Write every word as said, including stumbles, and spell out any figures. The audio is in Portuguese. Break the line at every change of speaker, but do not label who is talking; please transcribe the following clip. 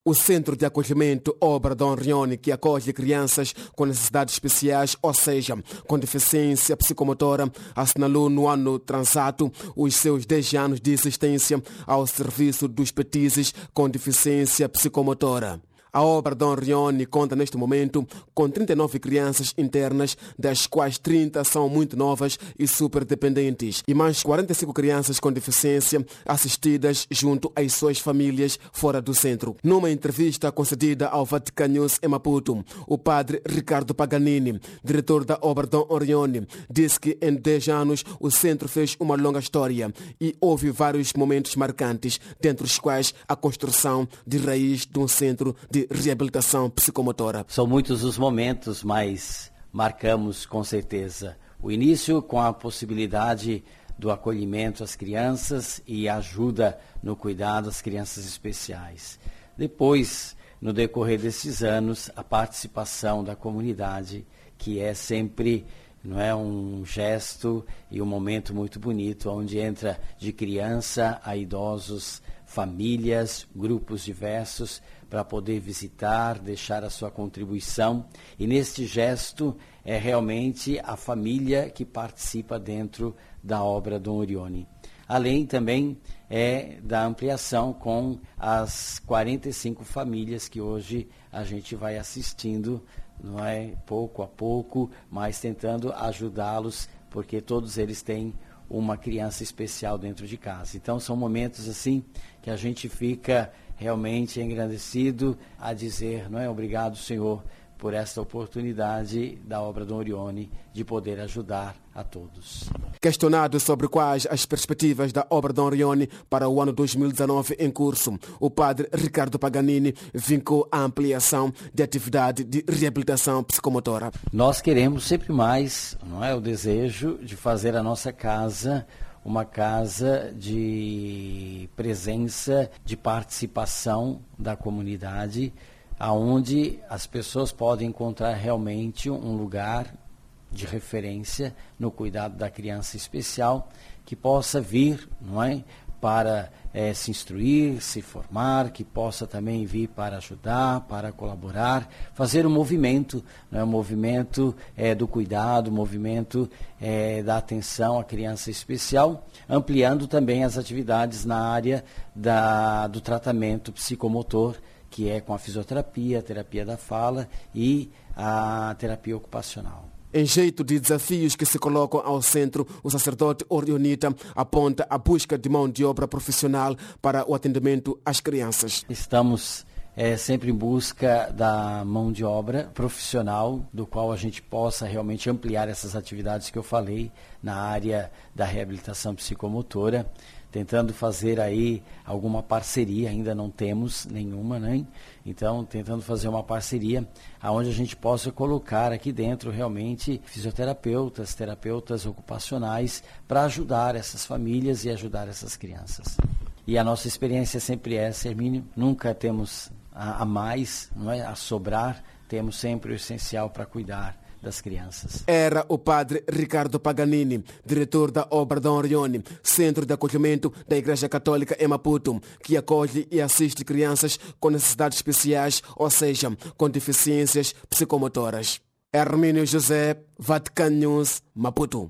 O Centro de Acolhimento Obra Dom Rione, que acolhe crianças com necessidades especiais, ou seja, com deficiência psicomotora, assinalou no ano transato os seus dez anos de existência ao serviço dos petizes com deficiência psicomotora. A obra Dom Rione conta neste momento com trinta e nove crianças internas, das quais trinta são muito novas e super dependentes, e mais quarenta e cinco crianças com deficiência assistidas junto às suas famílias fora do centro. Numa entrevista concedida ao Vatican News em Maputo, o padre Ricardo Paganini, diretor da obra Dom Rione, disse que em dez anos o centro fez uma longa história e houve vários momentos marcantes, dentre os quais a construção de raiz de um centro de reabilitação psicomotora.
São muitos os momentos, mas marcamos com certeza o início com a possibilidade do acolhimento às crianças e ajuda no cuidado às crianças especiais. Depois, no decorrer desses anos, a participação da comunidade, que é sempre, não é, um gesto e um momento muito bonito, onde entra de criança a idosos, famílias, grupos diversos, para poder visitar, deixar a sua contribuição. E neste gesto é realmente a família que participa dentro da obra Dom Rione. Além também é da ampliação com as quarenta e cinco famílias que hoje a gente vai assistindo, não é, pouco a pouco, mas tentando ajudá-los, porque todos eles têm uma criança especial dentro de casa. Então são momentos assim que a gente fica realmente engrandecido a dizer, não é, obrigado, Senhor, por esta oportunidade da obra Dom Rione de poder ajudar a todos.
Questionado sobre quais as perspectivas da obra Dom Rione para o ano dois mil e dezenove em curso, o padre Ricardo Paganini vincou a ampliação de atividade de reabilitação psicomotora.
Nós queremos sempre mais, não é, o desejo de fazer a nossa casa uma casa de presença, de participação da comunidade, aonde as pessoas podem encontrar realmente um lugar de referência no cuidado da criança especial, que possa vir, não é, para é, se instruir, se formar, que possa também vir para ajudar, para colaborar, fazer um movimento, né, um movimento é, do cuidado, um movimento é, da atenção à criança especial, ampliando também as atividades na área da, do tratamento psicomotor, que é com a fisioterapia, a terapia da fala e a terapia ocupacional.
Em jeito de desafios que se colocam ao centro, o sacerdote orionita aponta a busca de mão de obra profissional para o atendimento às crianças.
Estamos é, sempre em busca da mão de obra profissional, do qual a gente possa realmente ampliar essas atividades que eu falei na área da reabilitação psicomotora, tentando fazer aí alguma parceria, ainda não temos nenhuma, né? Então, tentando fazer uma parceria onde a gente possa colocar aqui dentro realmente fisioterapeutas, terapeutas ocupacionais para ajudar essas famílias e ajudar essas crianças. E a nossa experiência sempre é essa, Hermínio, nunca temos a, a mais, não é? A sobrar, temos sempre o essencial para cuidar das crianças.
Era o padre Ricardo Paganini, diretor da obra Dom Rione, Centro de Acolhimento da Igreja Católica em Maputo, que acolhe e assiste crianças com necessidades especiais, ou seja, com deficiências psicomotoras. Hermínio José, Vatican News, Maputo.